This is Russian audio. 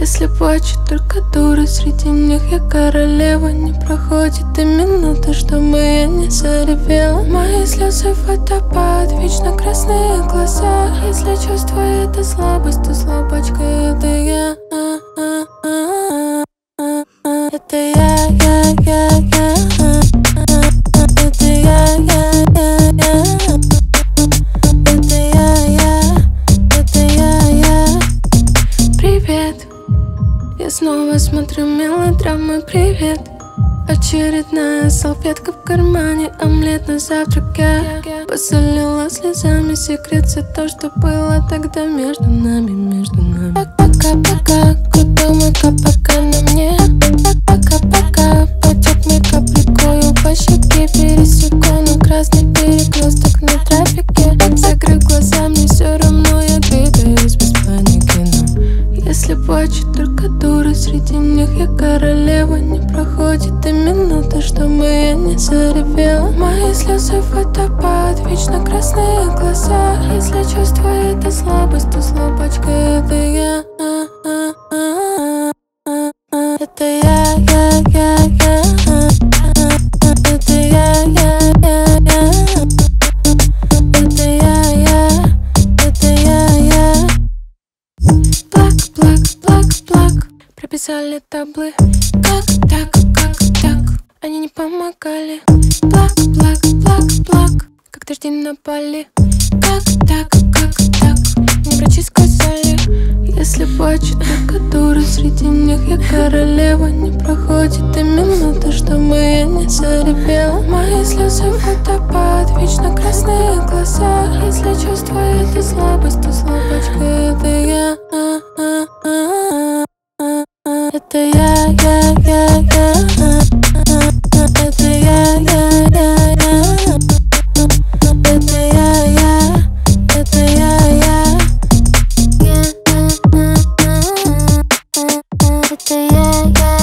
Если плачут только дуры, среди них я королева. Не проходит и минуты, чтобы я не заревела. Мои слезы водопад, вечно красные глаза. Если чувство это слабость, то слабачка это я. Это я. Это я. Это я. Привет. Я снова смотрю мелодрамы, привет. Очередная салфетка в кармане, омлет на завтрак я посолила слезами секрет, все то, что было тогда между нами. Пока-пока, куда мыка, пока на мне. Пока-пока, потек мыка, прикрою по щеке. Пересеку на красный перекресток на трафике. Закрыв глаза, мне все равно, я двигаюсь без паники. Но если плачут только дуры, среди них я королева. Не проходит и минуты, чтобы я не заревела. Мои слезы водопад, вечно красные глаза. Если чувство это слабость, то слабачка это я. Это я. Это я. Плак. Прописали таблы. Как так? Они не помогали. Плак. Как дожди напали. Как так? Мне врачи сказали. Если плачут только дуры, среди них я королева. Не проходит и минуты, чтобы я не заревела. Мои слезы водопад, вечно красные глаза. Если чувство это слабость, то слабачка это я. Это я. Это я.